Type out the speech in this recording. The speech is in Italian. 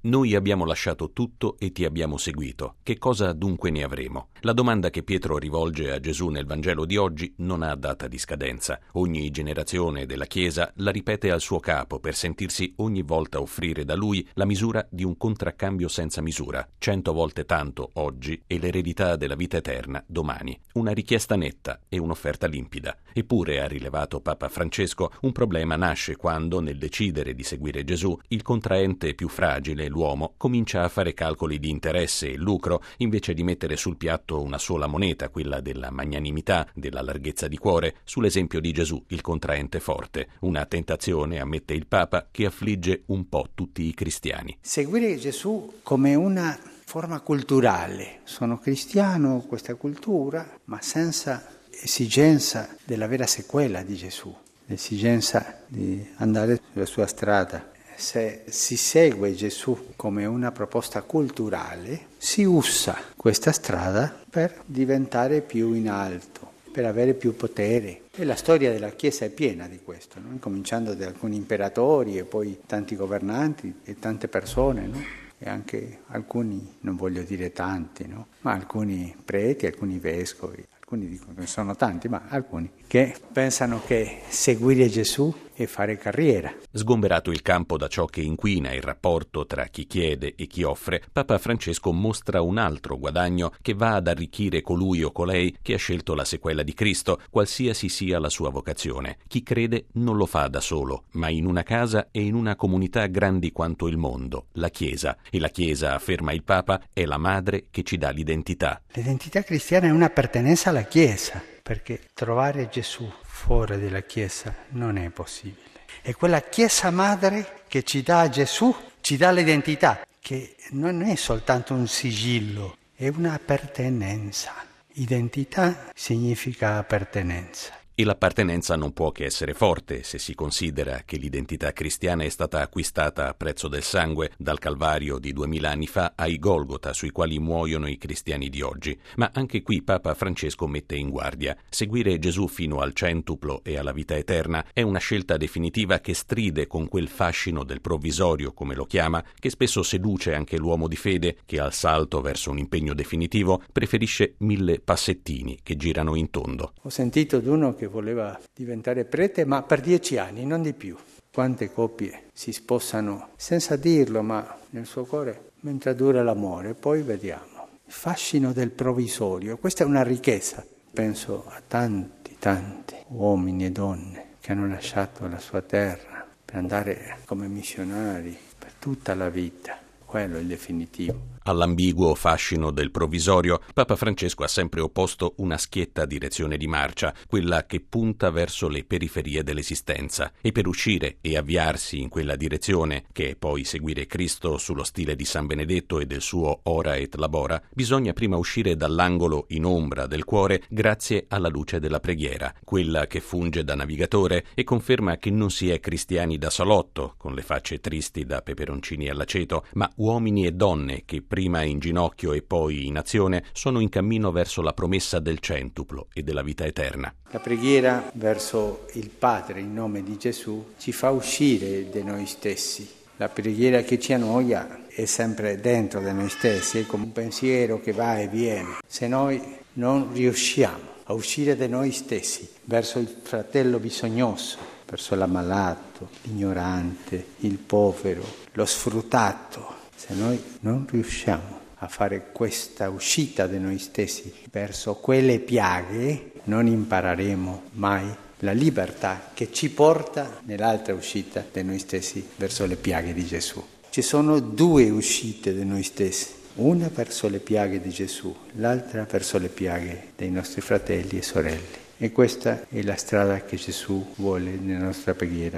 Noi abbiamo lasciato tutto e ti abbiamo seguito. Che cosa dunque ne avremo? La domanda che Pietro rivolge a Gesù nel Vangelo di oggi non ha data di scadenza. Ogni generazione della Chiesa la ripete al suo capo per sentirsi ogni volta offrire da lui la misura di un contraccambio senza misura, 100 volte tanto oggi e l'eredità della vita eterna domani. Una richiesta netta e un'offerta limpida. Eppure, ha rilevato Papa Francesco, un problema nasce quando, nel decidere di seguire Gesù, il contraente più fragile, l'uomo, comincia a fare calcoli di interesse e lucro invece di mettere sul piatto una sola moneta, quella della magnanimità, della larghezza di cuore, sull'esempio di Gesù, il contraente forte. Una tentazione, ammette il Papa, che affligge un po' tutti i cristiani. Seguire Gesù come una forma culturale. Sono cristiano, questa cultura, ma senza esigenza della vera sequela di Gesù, l'esigenza di andare sulla sua strada. Se si segue Gesù come una proposta culturale, si usa questa strada per diventare più in alto, per avere più potere. E la storia della Chiesa è piena di questo, no? Cominciando da alcuni imperatori e poi tanti governanti e tante persone, no? E anche alcuni, non voglio dire tanti, no? Ma alcuni preti, alcuni vescovi, alcuni dicono che sono tanti, ma alcuni che pensano che seguire Gesù è fare carriera. Sgomberato il campo da ciò che inquina il rapporto tra chi chiede e chi offre, Papa Francesco mostra un altro guadagno che va ad arricchire colui o colei che ha scelto la sequela di Cristo, qualsiasi sia la sua vocazione. Chi crede non lo fa da solo, ma in una casa e in una comunità grandi quanto il mondo, la Chiesa. E la Chiesa, afferma il Papa, è la madre che ci dà l'identità. L'identità cristiana è un'appartenenza alla Chiesa, perché trovare Gesù fuori dalla Chiesa non è possibile. È quella Chiesa madre che ci dà Gesù, ci dà l'identità, che non è soltanto un sigillo, è un'appartenenza. Identità significa appartenenza. E l'appartenenza non può che essere forte se si considera che l'identità cristiana è stata acquistata a prezzo del sangue dal Calvario di 2000 anni fa ai Golgota sui quali muoiono i cristiani di oggi. Ma anche qui Papa Francesco mette in guardia. Seguire Gesù fino al centuplo e alla vita eterna è una scelta definitiva che stride con quel fascino del provvisorio, come lo chiama, che spesso seduce anche l'uomo di fede che al salto verso un impegno definitivo preferisce 1000 passettini che girano in tondo. Ho sentito di uno che voleva diventare prete, ma per 10 anni, non di più. Quante coppie si sposano senza dirlo, ma nel suo cuore, mentre dura l'amore, poi vediamo. Il fascino del provvisorio, questa è una ricchezza. Penso a tanti uomini e donne che hanno lasciato la sua terra per andare come missionari per tutta la vita. Quello è il definitivo. All'ambiguo fascino del provvisorio, Papa Francesco ha sempre opposto una schietta direzione di marcia, quella che punta verso le periferie dell'esistenza. E per uscire e avviarsi in quella direzione, che è poi seguire Cristo sullo stile di San Benedetto e del suo Ora et Labora, bisogna prima uscire dall'angolo in ombra del cuore grazie alla luce della preghiera, quella che funge da navigatore e conferma che non si è cristiani da salotto, con le facce tristi da peperoncini all'aceto, ma uomini e donne che prima in ginocchio e poi in azione, sono in cammino verso la promessa del centuplo e della vita eterna. La preghiera verso il Padre in nome di Gesù ci fa uscire da noi stessi. La preghiera che ci annoia è sempre dentro di noi stessi, è come un pensiero che va e viene. Se noi non riusciamo a uscire da noi stessi verso il fratello bisognoso, verso l'ammalato, l'ignorante, il povero, lo sfruttato, se noi non riusciamo a fare questa uscita di noi stessi verso quelle piaghe, non impareremo mai la libertà che ci porta nell'altra uscita di noi stessi verso le piaghe di Gesù. Ci sono 2 uscite di noi stessi, una verso le piaghe di Gesù, l'altra verso le piaghe dei nostri fratelli e sorelle. E questa è la strada che Gesù vuole nella nostra preghiera.